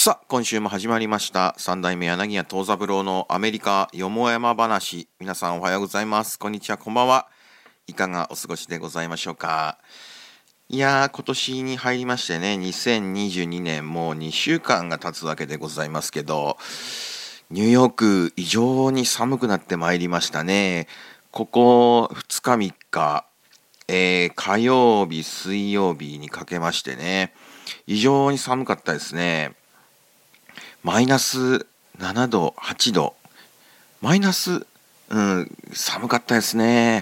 さあ今週も始まりました三代目柳家藤三郎のアメリカよもやま話。皆さんおはようございます。こんにちは、こんばんは。いかがお過ごしでございましょうか。いやー、今年に入りましてね、2022年もう2週間が経つわけでございますけど、ニューヨーク異常に寒くなってまいりましたね。ここ2日3日、火曜日水曜日にかけましてね、異常に寒かったですね。マイナス7度、8度。マイナス、寒かったですね。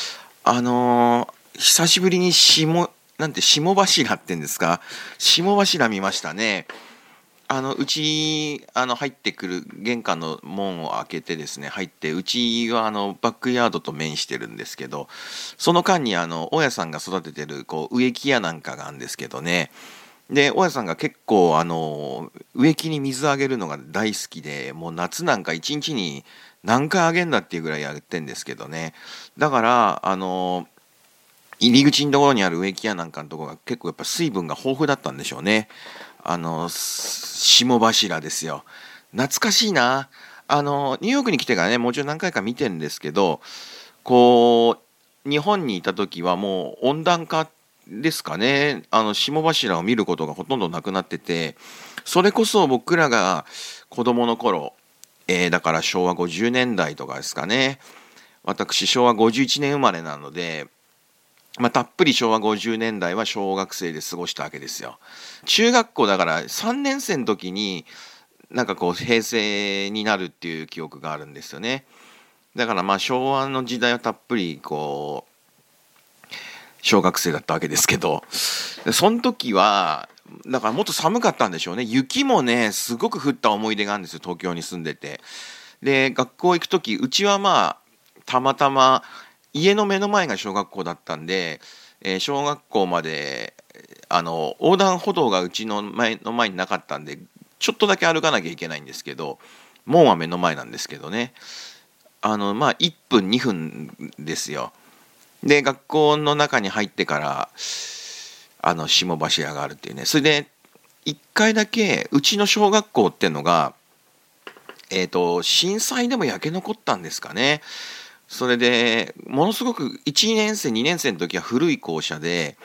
久しぶりに霜柱ってんですか。霜柱見ましたね。うち、入ってくる玄関の門を開けてですね、入って、うちはバックヤードと面してるんですけど、その間に大家さんが育ててる、植木屋なんかがあるんですけどね、で大家さんが結構植木に水あげるのが大好きで、もう夏なんか一日に何回あげんだっていうぐらいやってんですけどね。だから入り口のところにある植木屋なんかのところが結構やっぱ水分が豊富だったんでしょうね。霜柱ですよ。懐かしいな。ニューヨークに来てからね、もちろん何回か見てるんですけど、日本にいた時はもう温暖化ですかね、霜柱を見ることがほとんどなくなってて、それこそ僕らが子供の頃、だから昭和50年代とかですかね。私昭和51年生まれなので、たっぷり昭和50年代は小学生で過ごしたわけですよ。中学校だから3年生の時に平成になるっていう記憶があるんですよね。だから昭和の時代はたっぷり小学生だったわけですけど、その時はだからもっと寒かったんでしょうね。雪もねすごく降った思い出があるんですよ、東京に住んでて。で学校行く時、うちはたまたま家の目の前が小学校だったんで、小学校まで横断歩道がうちの前になかったんで、ちょっとだけ歩かなきゃいけないんですけど、門は目の前なんですけどね、1分2分ですよ。で学校の中に入ってから霜柱があるっていうね。それで1回だけうちの小学校っていうのが震災でも焼け残ったんですかね。それでものすごく1年生2年生の時は古い校舎で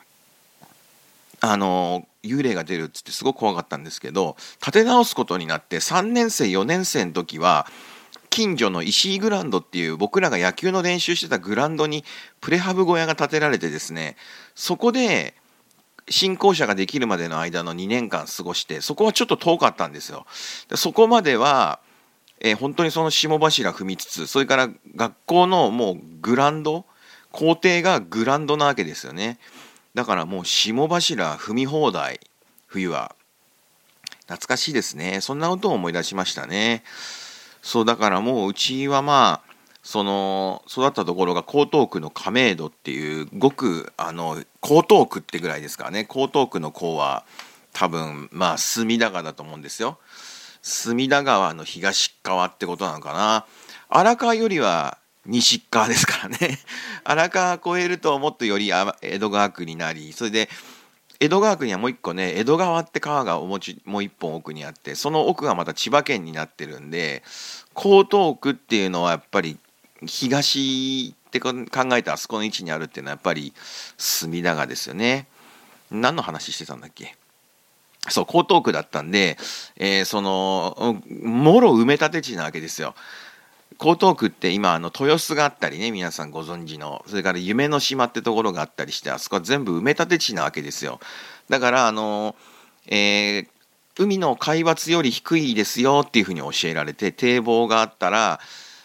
幽霊が出るっつってすごく怖かったんですけど、建て直すことになって3年生4年生の時は近所の石井グラウンドっていう僕らが野球の練習してたグラウンドにプレハブ小屋が建てられてですね、そこで新校舎ができるまでの間の2年間過ごして、そこはちょっと遠かったんですよ。でそこまでは、本当にその霜柱踏みつつ、それから学校のもうグラウンド、校庭がグラウンドなわけですよね。だからもう霜柱踏み放題、冬は。懐かしいですね。そんなことを思い出しましたね。そうだからもううちはその育ったところが江東区の亀戸っていうごく江東区ってぐらいですからね。江東区の江は多分隅田川だと思うんですよ。隅田川の東側ってことなのかな。荒川よりは西側ですからね。荒川越えるともっとより江戸川区になり、それで江戸川区にはもう一個ね、江戸川って川がもう一本奥にあって、その奥がまた千葉県になってるんで、江東区っていうのはやっぱり東って考えてあそこの位置にあるっていうのはやっぱり隅田川ですよね。何の話してたんだっけ。そう、江東区だったんで、もろ埋め立て地なわけですよ。江東区って今豊洲があったりね、皆さんご存知の、それから夢の島ってところがあったりして、あそこは全部埋め立て地なわけですよ。だから海の海抜より低いですよっていうふうに教えられて、堤防があったら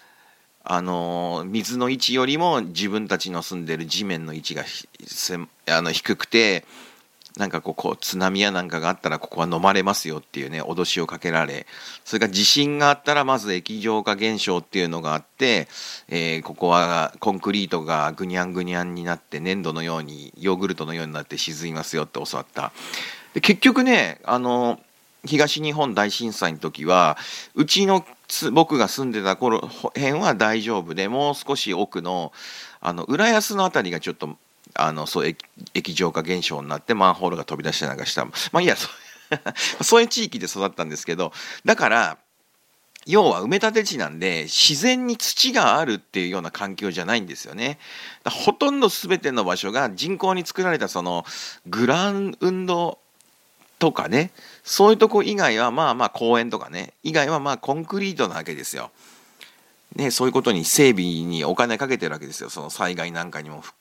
水の位置よりも自分たちの住んでる地面の位置が低くて、津波やなんかがあったらここは飲まれますよっていうね脅しをかけられ、それから地震があったらまず液状化現象っていうのがあって、ここはコンクリートがぐにゃんぐにゃんになって粘土のようにヨーグルトのようになって沈みますよって教わった。で結局ね東日本大震災の時はうちの僕が住んでた頃辺は大丈夫で、もう少し奥の浦安のあたりがちょっとそう液状化現象になってマンホールが飛び出したりなんかした。いいや、 そういう地域で育ったんですけど、だから要は埋め立て地なんで自然に土があるっていうような環境じゃないんですよね。ほとんど全ての場所が人工に作られたそのグラウンドとかね、そういうとこ以外はまあまあ公園とかね以外はまあコンクリートなわけですよ。ね、そういうことに整備にお金かけてるわけですよ。その災害なんかにも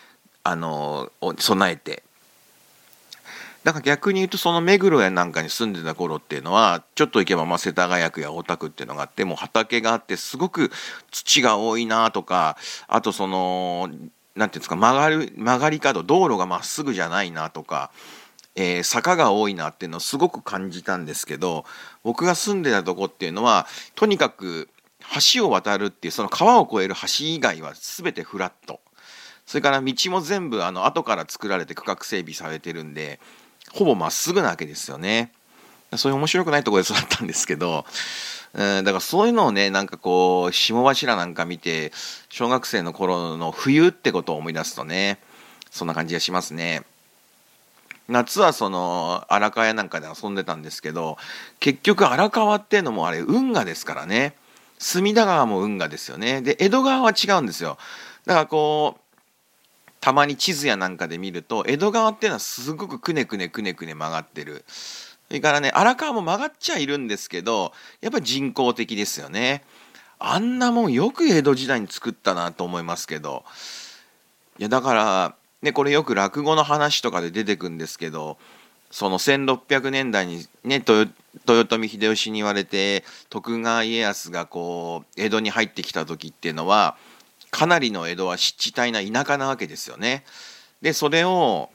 備えて。だから逆に言うとその目黒やなんかに住んでた頃っていうのはちょっと行けばまあ世田谷区や大田区っていうのがあって、もう畑があってすごく土が多いなとか、あとそのなんていうんですか、曲がり角、道路がまっすぐじゃないなとか、坂が多いなっていうのをすごく感じたんですけど、僕が住んでたとこっていうのはとにかく橋を渡るっていうその川を越える橋以外は全てフラット、それから道も全部後から作られて区画整備されてるんでほぼまっすぐなわけですよね。そういう面白くないところで育ったんですけど、だからそういうのをねなんかこう霜柱なんか見て小学生の頃の冬ってことを思い出すとね、そんな感じがしますね。夏はその荒川やなんかで遊んでたんですけど、結局荒川っていうのもあれ運河ですからね。隅田川も運河ですよね。で江戸川は違うんですよ。だからこうたまに地図やなんかで見ると江戸川っていうのはすごくくねくねくねくね曲がってる。それからね荒川も曲がっちゃいるんですけどやっぱり人工的ですよね。あんなもんよく江戸時代に作ったなと思いますけど、いやだからねこれよく落語の話とかで出てくるんですけど、その1600年代にね豊臣秀吉に言われて徳川家康がこう江戸に入ってきた時っていうのはかなりの江戸は湿地帯な田舎なわけですよね。でそれを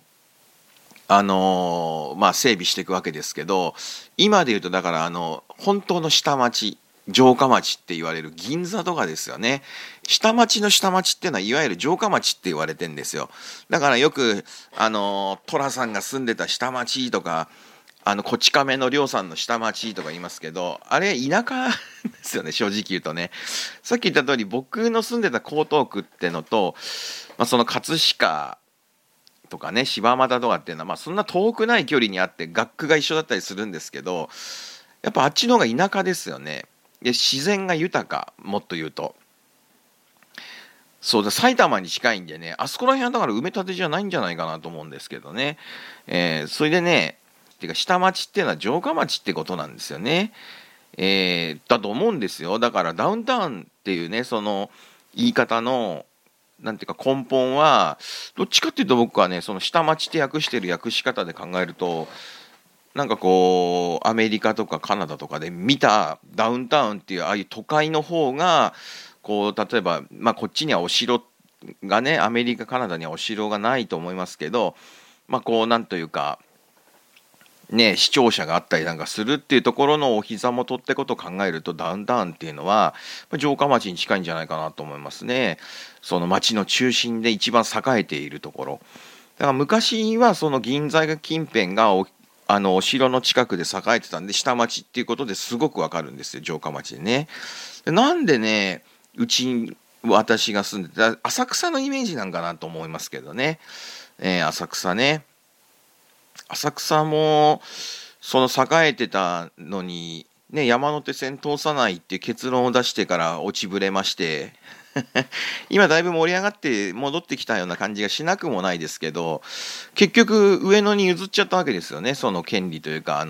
まあ整備していくわけですけど、今で言うとだから本当の下町城下町って言われる銀座とかですよね。下町の下町っていうのはいわゆる城下町って言われてんですよ。だからよく寅さんが住んでた下町とかこち亀の亮さんの下町とか言いますけど、あれ田舎ですよね、正直言うとね。さっき言った通り僕の住んでた江東区ってのと、まあ、その葛飾とかね柴又とかっていうのはまあそんな遠くない距離にあって学区が一緒だったりするんですけど、やっぱあっちの方が田舎ですよね。で自然が豊か、もっと言うとそうだ埼玉に近いんでね、あそこら辺はだから埋め立てじゃないんじゃないかなと思うんですけどね。それでねてか下町っていうのは城下町ってことなんですよね。だと思うんですよ。だからダウンタウンっていうねその言い方のなんていうか根本はどっちかっていうと僕はねその下町って訳してる訳し方で考えるとなんかこうアメリカとかカナダとかで見たダウンタウンっていうああいう都会の方がこう例えばまあこっちにはお城がねアメリカカナダにはお城がないと思いますけど、まあこうなんというかね、視聴者があったりなんかするっていうところのお膝元ってことを考えるとダウンタウンっていうのは城下町に近いんじゃないかなと思いますね。その町の中心で一番栄えているところだから昔はその銀座近辺がお城の近くで栄えてたんで下町っていうことですごくわかるんですよ城下町でね。でなんでね私が住んでた浅草のイメージなんかなと思いますけどね、浅草ね浅草もその栄えてたのに、ね、山手線通さないっていう結論を出してから落ちぶれまして今だいぶ盛り上がって戻ってきたような感じがしなくもないですけど、結局上野に譲っちゃったわけですよね、その権利というか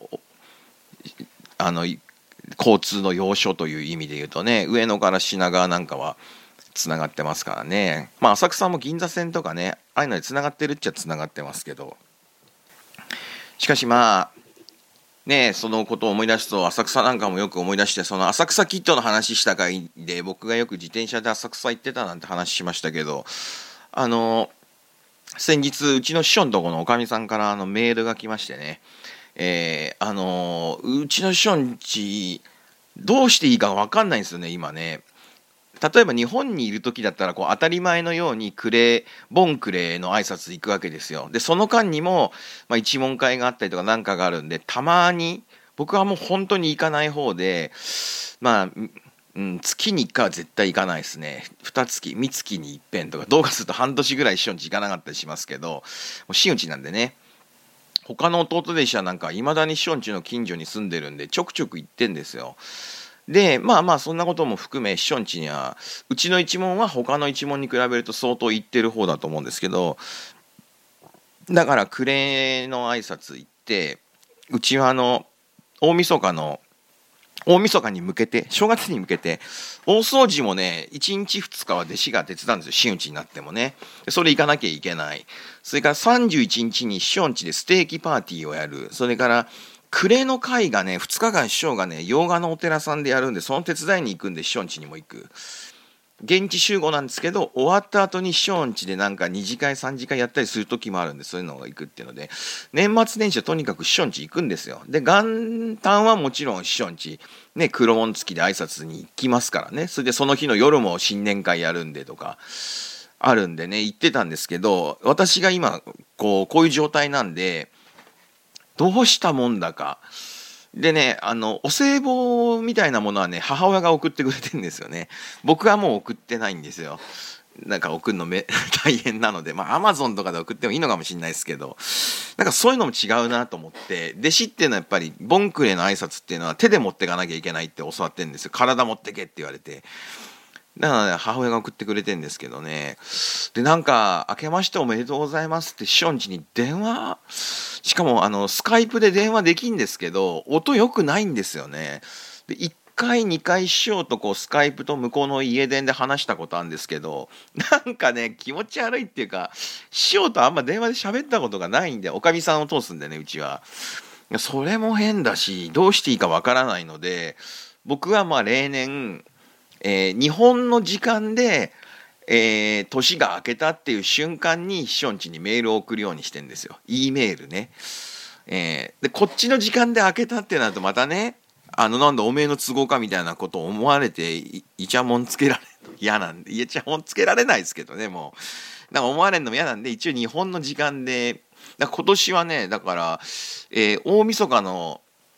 交通の要所という意味で言うとね、上野から品川なんかはつながってますからね。まあ浅草も銀座線とかねああいうのでつながってるっちゃつながってますけど、しかしまあねそのことを思い出すと浅草なんかもよく思い出して、その浅草キッドの話した回で僕がよく自転車で浅草行ってたなんて話しましたけど、先日うちの師匠のところのおかみさんからメールが来ましてね、うちの師匠んちどうしていいか分かんないんですよね今ね。例えば日本にいる時だったらこう当たり前のようにボンクレーの挨拶行くわけですよ。でその間にも、まあ、一問会があったりとか何かがあるんでたまに僕はもう本当に行かない方でまあ、月に1回は絶対行かないですね。3月に一遍とかどうかすると半年ぐらい一緒に行かなかったりしますけど、もう真打ちなんでね。 他の弟弟子はなんかいまだに師匠ん家の近所に住んでるんでちょくちょく行ってんですよ。でまあまあそんなことも含め師匠ん家にはうちの一門は他の一門に比べると相当行ってる方だと思うんですけど、だから暮れの挨拶行って、うちは大晦日の大晦日に向けて正月に向けて大掃除もね1日2日は弟子が手伝うんですよ、真打ちになってもね。それ行かなきゃいけない。それから31日に師匠ん家でステーキパーティーをやる。それから暮れの会がね2日間師匠がね洋画のお寺さんでやるんで、その手伝いに行くんで師匠ん家にも行く。現地集合なんですけど、終わった後に師匠ん家でなんか2次会3次会やったりする時もあるんで、そういうのが行くっていうので、年末年始はとにかく師匠ん家行くんですよ。で元旦はもちろん師匠ん家ね黒紋付きで挨拶に行きますからね。それでその日の夜も新年会やるんでとかあるんでね行ってたんですけど、私が今こういう状態なんでどうしたもんだかでね、お歳暮みたいなものはね母親が送ってくれてるんですよね。僕はもう送ってないんですよ。なんか送るの大変なので、まあアマゾンとかで送ってもいいのかもしれないですけど、なんかそういうのも違うなと思って、弟子っていうのはやっぱりボンクレの挨拶っていうのは手で持っていかなきゃいけないって教わってるんですよ。体持ってけって言われて。だからね、母親が送ってくれてんですけどね。で、なんか、明けましておめでとうございますって師匠ん家に電話、しかもスカイプで電話できんですけど、音良くないんですよね。で、1回、2回師匠とこうスカイプと向こうの家電で話したことあるんですけど、なんかね、気持ち悪いっていうか、師匠とあんま電話で喋ったことがないんで、おかみさんを通すんでね、うちは。それも変だし、どうしていいかわからないので、僕はまあ例年、日本の時間で、年が明けたっていう瞬間に師匠ん家にメールを送るようにしてんですよ。E メールね。でこっちの時間で明けたってなるとまたね、なんだおめえの都合かみたいなことを思われてイチャモンつけられるの嫌なんで、イチャモンつけられないですけどね、もうなんか思われるのも嫌なんで、一応日本の時間で、今年はねだから、大晦日の、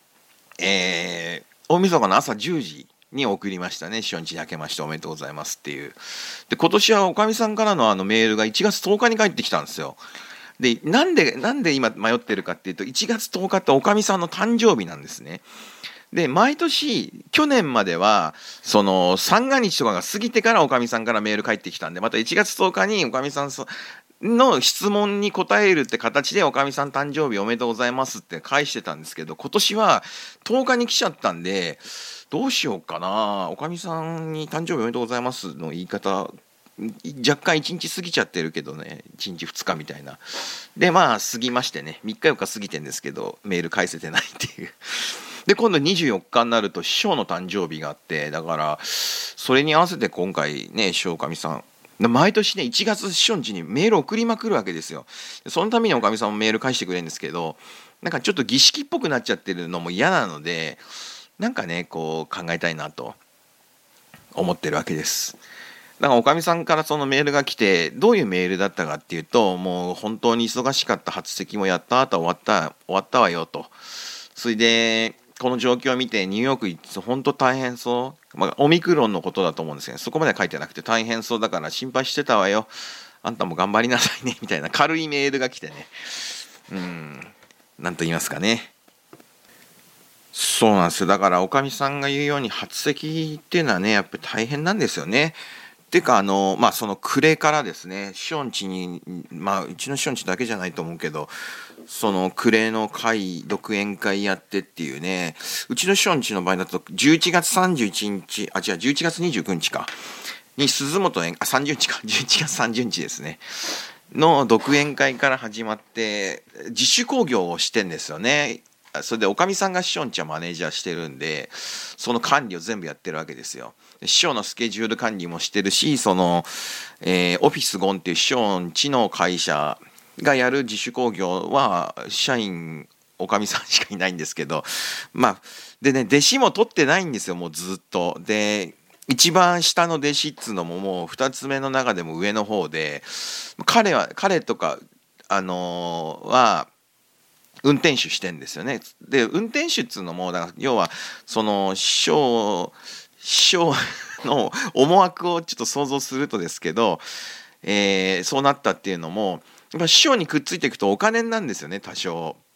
大晦日の朝10時に送りましたね。初日に明けましておめでとうございますっていう。で今年はおかみさんからのメールが1月10日に返ってきたんですよ。でなんで今迷ってるかっていうと、1月10日っておかみさんの誕生日なんですね。で毎年去年まではその三が日とかが過ぎてからおかみさんからメール返ってきたんで、また1月10日におかみさんの質問に答えるって形でおかみさん誕生日おめでとうございますって返してたんですけど、今年は10日に来ちゃったんでどうしようかな。おかみさんに誕生日おめでとうございますの言い方若干1日過ぎちゃってるけどね、1日2日みたいなで、まあ過ぎましてね、3日4日過ぎてんですけどメール返せてないっていう。で今度24日になると師匠の誕生日があって、だからそれに合わせて今回ね師匠おかみさん毎年ね1月師匠ん家にメール送りまくるわけですよ。そのためにおかみさんもメール返してくれるんですけど、なんかちょっと儀式っぽくなっちゃってるのも嫌なので、なんかねこう考えたいなと思ってるわけです。だからおかみさんからそのメールが来て、どういうメールだったかっていうと、もう本当に忙しかった、初席もやった後終わったわよと。それでこの状況を見てニューヨーク行って本当大変そう、オミクロンのことだと思うんですけど、そこまでは書いてなくて大変そうだから心配してたわよ、あんたも頑張りなさいねみたいな軽いメールが来てね、なんと言いますかね。そうなんですよ。だからおかみさんが言うように初席っていうのはねやっぱり大変なんですよね。っていうかその暮れからですね、師匠ん家に、うちの師匠ん家だけじゃないと思うけど、その暮れの会独演会やってっていうね、うちの師匠ん家の場合だと11月31日11月29日かに鈴本演30日か11月30日ですねの独演会から始まって自主興行をしてんですよね。それでおかみさんが師匠んちはマネージャーしてるんで、その管理を全部やってるわけですよ。師匠のスケジュール管理もしてるし、その、オフィスゴンっていう師匠んちの会社がやる自主興行は社員おかみさんしかいないんですけど、でね弟子も取ってないんですよ、もうずっと。で一番下の弟子っつうのももう2つ目の中でも上の方で、彼とかは運転手してんですよね。で運転手っつうのもだから要はその師匠の思惑をちょっと想像するとですけど、そうなったっていうのもやっぱ師匠にくっついていくとお金なんですよね多少。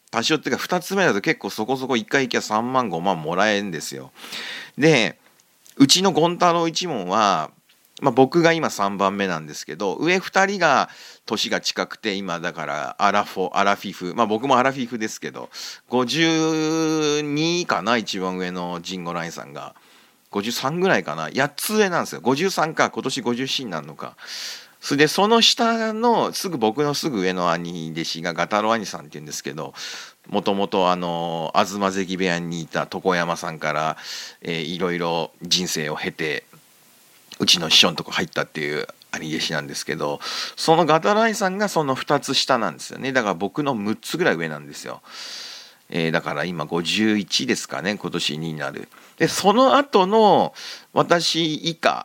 多少っていうか2つ目だと結構そこそこ1回行きゃ3万5万もらえるんですよ。でうちの権太郎一門は、僕が今3番目なんですけど、上2人が年が近くて、今だからアラフィフ、僕もアラフィフですけど52かな、一番上のジンゴラインさんが53ぐらいかな、8つ上なんですよ。53か、今年54になるのか。それでその下の僕のすぐ上の兄弟子がガタロ兄さんっていうんですけど、もともと東関部屋にいた床山さんから、いろいろ人生を経てうちの師匠のとこ入ったっていう兄弟子なんですけど、そのガタロ兄さんがその2つ下なんですよね。だから僕の6つぐらい上なんですよ。だから今51ですかね、今年になる。でその後の私以下、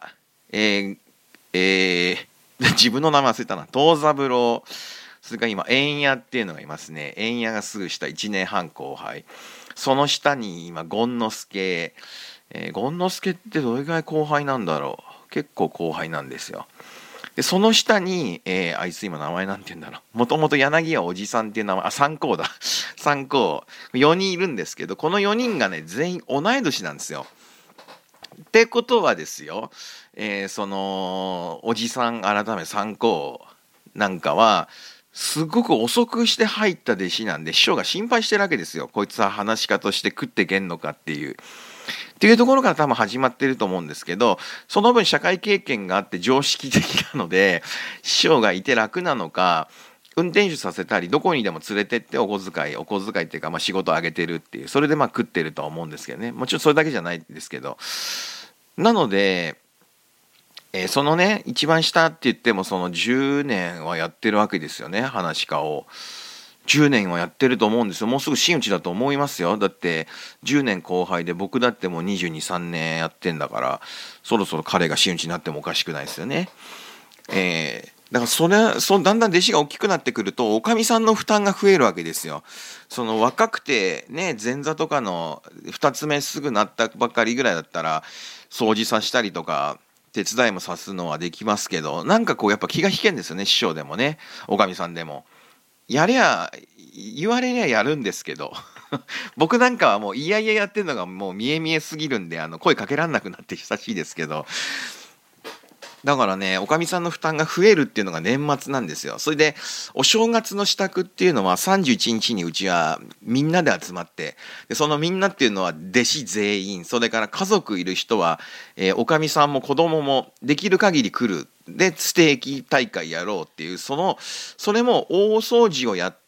自分の名前忘れたな、東三郎、それから今円谷っていうのがいますね。円谷がすぐ下、1年半後輩。その下に今権之助、権之助ってどれぐらい後輩なんだろう。結構後輩なんですよ。でその下に、あいつ今名前なんて言うんだろう、もともと柳家おじさんっていう名前、三光だ三光4人いるんですけど、この4人がね全員同い年なんですよ。ってことはですよ、そのおじさん改め三光なんかはすごく遅くして入った弟子なんで、師匠が心配してるわけですよ。こいつは話し家として食っていけんのかっていうところから多分始まってると思うんですけど、その分社会経験があって常識的なので、師匠がいて楽なのか、運転手させたりどこにでも連れてってお小遣いっていうか、仕事をあげてるっていう、それで食ってるとは思うんですけどね。もちろんそれだけじゃないですけど、なので、そのね一番下って言ってもその10年はやってるわけですよね、話し家を。10年はやってると思うんですよ。もうすぐ真打ちだと思いますよ。だって10年後輩で、僕だってもう22、3年やってんだから、そろそろ彼が真打ちになってもおかしくないですよね。だからだんだん弟子が大きくなってくるとおかみさんの負担が増えるわけですよ。その若くてね前座とかの2つ目すぐなったばっかりぐらいだったら掃除させたりとか手伝いもさすのはできますけど、なんかこうやっぱ気が引けんですよね、師匠でもねおかみさんでも。言われりゃやるんですけど僕なんかはもういやいややってるのがもう見え見えすぎるんで、声かけらんなくなって久しいですけど、だからねおかみさんの負担が増えるっていうのが年末なんですよ。それでお正月の支度っていうのは31日にうちはみんなで集まって、でそのみんなっていうのは弟子全員、それから家族いる人は、おかみさんも子供もできる限り来る、でステーキ大会やろうっていう、それも大掃除をやって、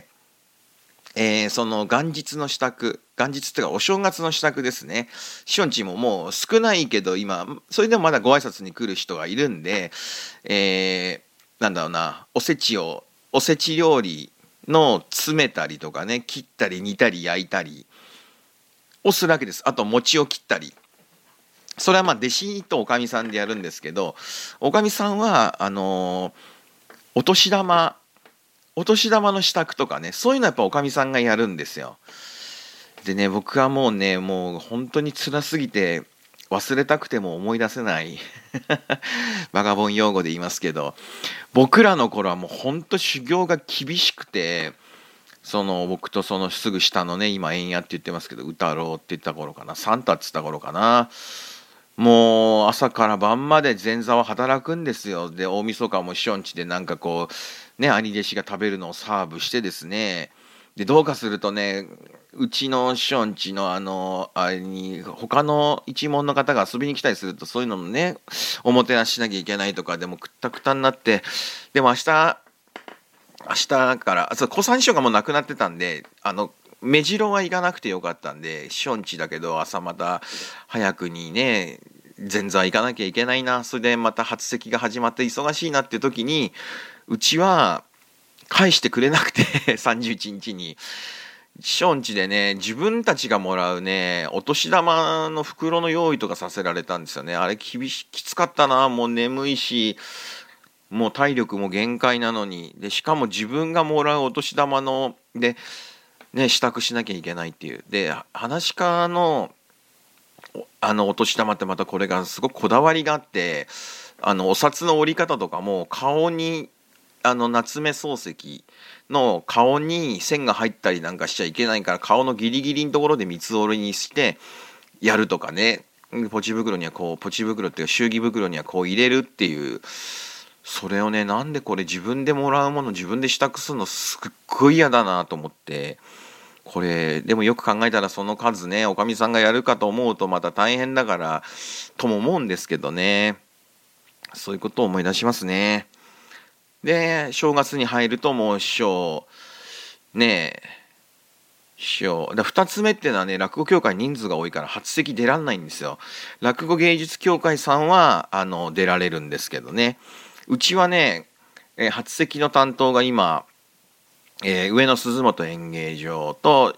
その元日の支度、元日っていうかお正月の支度ですね。師匠んちももう少ないけど今それでもまだご挨拶に来る人がいるんで、なんだろうな、おせち料理の詰めたりとかね、切ったり煮たり焼いたりをするわけです。あと餅を切ったり、それは弟子とおかみさんでやるんですけど、おかみさんはお年玉の支度とかね、そういうのはやっぱおかみさんがやるんですよ。でね、僕はもう本当に辛すぎて忘れたくても思い出せないバカボン用語で言いますけど、僕らの頃はもう本当修行が厳しくて、僕とそのすぐ下のね、今円谷って言ってますけど、歌ろうって言った頃かな、サンタって言った頃かな、もう朝から晩まで前座は働くんですよ。で大晦日も師匠んちでなんかこうね、兄弟子が食べるのをサーブしてですね、でどうかするとね、うちの師匠んちのあれに他の一門の方が遊びに来たりすると、そういうのもねおもてなししなきゃいけないとかでもくったくたになって、でも明日から小三師匠がもう亡くなってたんで、目白は行かなくてよかったんで、師匠んちだけど朝また早くにね前座行かなきゃいけないな、それでまた初席が始まって忙しいなっていう時にうちは返してくれなくて31日に師匠んちでね、自分たちがもらうねお年玉の袋の用意とかさせられたんですよね。あれきつかったな。もう眠いしもう体力も限界なのに、でしかも自分がもらうお年玉のでね支度しなきゃいけないっていう。で話し家のお年玉ってまたこれがすごくこだわりがあって、お札の折り方とかも顔に夏目漱石の顔に線が入ったりなんかしちゃいけないから、顔のギリギリのところで三つ折りにしてやるとかね、ポチ袋にはこう、ポチ袋っていうか祝儀袋にはこう入れるっていう、それをね、なんでこれ自分でもらうもの自分で支度するのすっごい嫌だなと思って、これでもよく考えたらその数ね、おかみさんがやるかと思うとまた大変だからとも思うんですけどね、そういうことを思い出しますね。で正月に入るともう師匠ね師匠だ、2つ目っていうのはね、落語協会人数が多いから初席出らんないんですよ。落語芸術協会さんは出られるんですけどね、うちはね、初席の担当が今、上野鈴本演芸場と、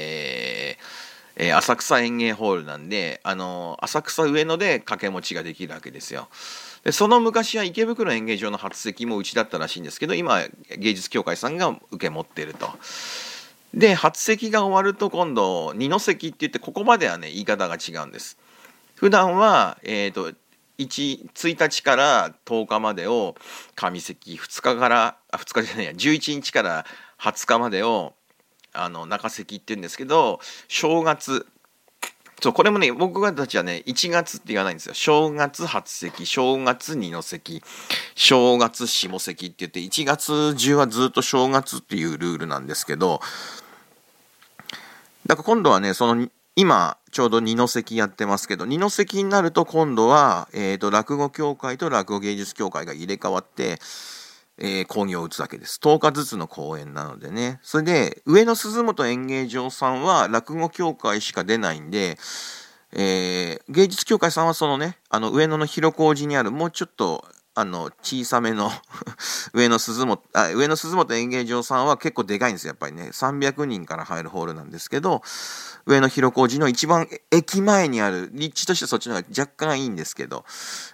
浅草演芸ホールなんで、浅草上野で掛け持ちができるわけですよ。でその昔は池袋演芸場の初席もうちだったらしいんですけど、今芸術協会さんが受け持っていると。で初席が終わると今度二の席って言って、ここまではね言い方が違うんです。普段は、1日から10日までを上席、2日から2日じゃないや11日から20日までを中席って言うんですけど、正月、そうこれもね僕たちはね1月って言わないんですよ。正月初席、正月二の席、正月下席って言って、1月中はずっと正月っていうルールなんですけど、だから今度はね、その今ちょうど二の席やってますけど、二の席になると今度は、落語協会と落語芸術協会が入れ替わって、講義を打つわけです。10日ずつの公演なのでね。それで上野鈴本演芸場さんは落語協会しか出ないんで、芸術協会さんはそのね、上野の広小路にあるもうちょっと小さめの上野鈴本演芸場さんは結構でかいんですよ。やっぱりね300人から入るホールなんですけど、上野広小路の一番駅前にある、立地としてそっちの方が若干いいんですけど、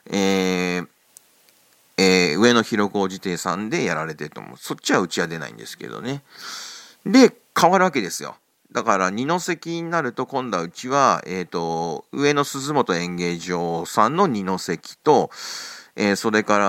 上野広小路亭さんでやられてると思う。そっちはうちは出ないんですけどね。で変わるわけですよ。だから二の席になると今度はうちは、上野鈴本演芸場さんの二の席と、それから、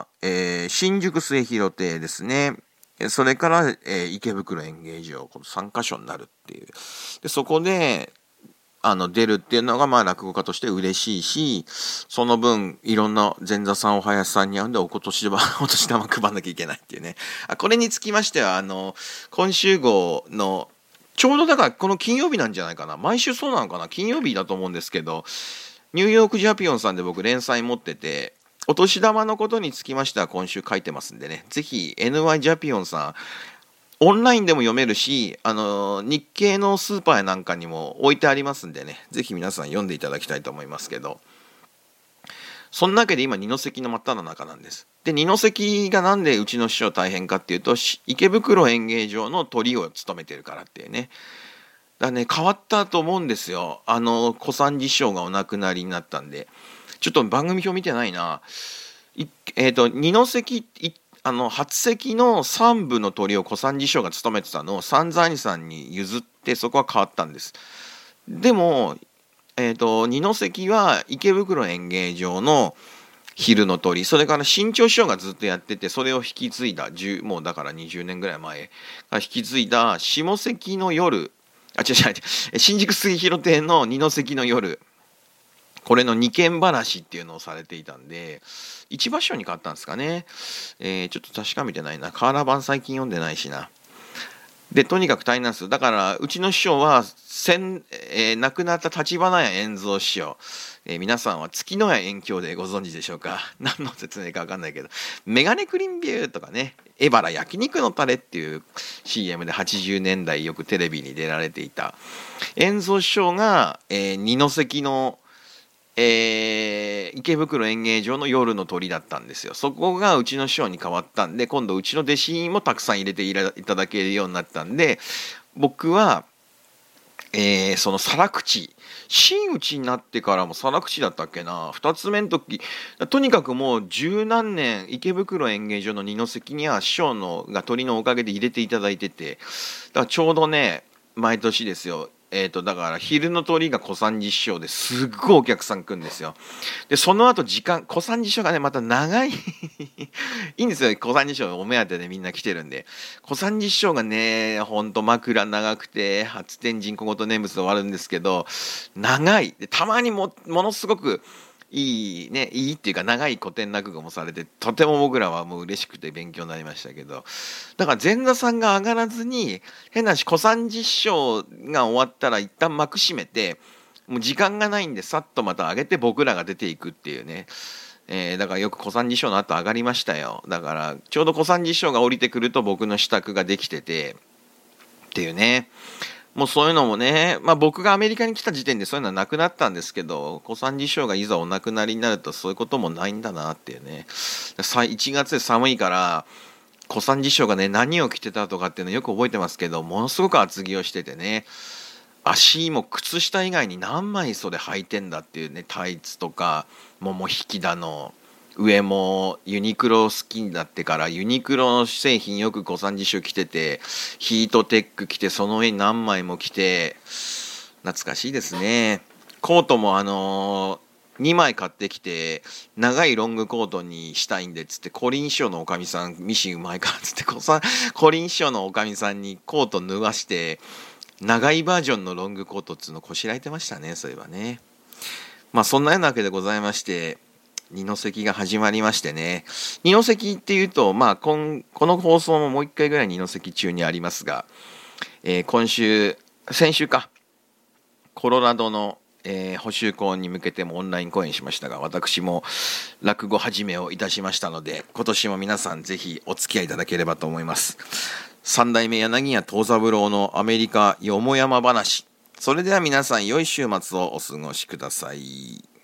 新宿末広亭ですね。それから、池袋演芸場、この3カ所になるっていう。でそこで出るっていうのがまあ落語家として嬉しいし、その分いろんな前座さんお囃子さんに会うんでお年玉配んなきゃいけないっていうね。これにつきましては今週号のちょうどだからこの金曜日なんじゃないかな、毎週そうなのかな、金曜日だと思うんですけど、ニューヨークジャピオンさんで僕連載持ってて、お年玉のことにつきましては今週書いてますんでね、ぜひ NY ジャピオンさんオンラインでも読めるし、日系のスーパーなんかにも置いてありますんでね、ぜひ皆さん読んでいただきたいと思いますけど、そんなわけで今二の関の真っ只中なんです。で二の関がなんでうちの師匠大変かっていうと、池袋演芸場のトリを務めてるからっていうね。だからね変わったと思うんですよ。小三治師匠がお亡くなりになったんで、ちょっと番組表見てないな。二の関初席の3部の鳥を小三治師匠が務めてたのを三座兄さんに譲って、そこは変わったんです。でも、二の関は池袋演芸場の昼の鳥、それから新潮師匠がずっとやってて、それを引き継いだもうだから20年ぐらい前から引き継いだ下関の夜、新宿杉広亭の二の関の夜、これの二件話っていうのをされていたんで、一場所に変わったんですかね。ちょっと確かめてないな。瓦版最近読んでないしな。でとにかく大変なんですよ。だからうちの師匠は亡くなった立花屋円蔵師匠、皆さんは月の屋遠鏡でご存知でしょうか。何の説明か分かんないけど、メガネクリーンビューとかね、エバラ焼肉のタレっていう CM で80年代よくテレビに出られていた円蔵師匠が、二の関の池袋演芸場の夜の鳥だったんですよ。そこがうちの師匠に変わったんで、今度うちの弟子もたくさん入れていただけるようになったんで、僕は、その皿口、真打ちになってからも皿口だったっけな、2つ目の時、とにかくもう十何年池袋演芸場の二の関には師匠のが鳥のおかげで入れていただいてて、だからちょうどね毎年ですよ、 だから昼の通りが小三治師匠ですっごいお客さん来るんですよ。でその後小三治師匠がねまた長いいいんですよ。小三治師匠お目当てでみんな来てるんで、小三治師匠がねほんと枕長くて初天神小言念仏で終わるんですけど、長いでたまにものすごくいいっていうか長い古典落語もされて、とても僕らはもう嬉しくて勉強になりましたけど、だから前座さんが上がらずに変な話小三治師匠が終わったら一旦幕閉めて、もう時間がないんでさっとまた上げて僕らが出ていくっていうね、だからよく小三治師匠の後上がりましたよ。だからちょうど小三治師匠が降りてくると僕の支度ができててっていうね。もうそういうのもね、僕がアメリカに来た時点でそういうのはなくなったんですけど、小三治師匠がいざお亡くなりになるとそういうこともないんだなっていうね。1月で寒いから小三治師匠がね何を着てたとかっていうのよく覚えてますけど、ものすごく厚着をしててね、足も靴下以外に何枚袖履いてんだっていうね、タイツとかもも引きだの、上もユニクロ好きになってからユニクロの製品よく小三治師匠着てて、ヒートテック着てその上に何枚も着て、懐かしいですね。コートも2枚買ってきて長いロングコートにしたいんでっつって、コリン師匠のおかみさんミシンうまいからっつってコリン師匠のおかみさんにコート脱がして長いバージョンのロングコートっつうのこしらえてましたね、そういえばね。そんなようなわけでございまして、二の関が始まりましてね。二の関っていうと、この放送ももう一回ぐらい二の関中にありますが、先週か、コロラドの、補習校に向けてもオンライン講演しましたが、私も落語始めをいたしましたので、今年も皆さんぜひお付き合いいただければと思います。三代目柳家藤三郎のアメリカよもやま話。それでは皆さん良い週末をお過ごしください。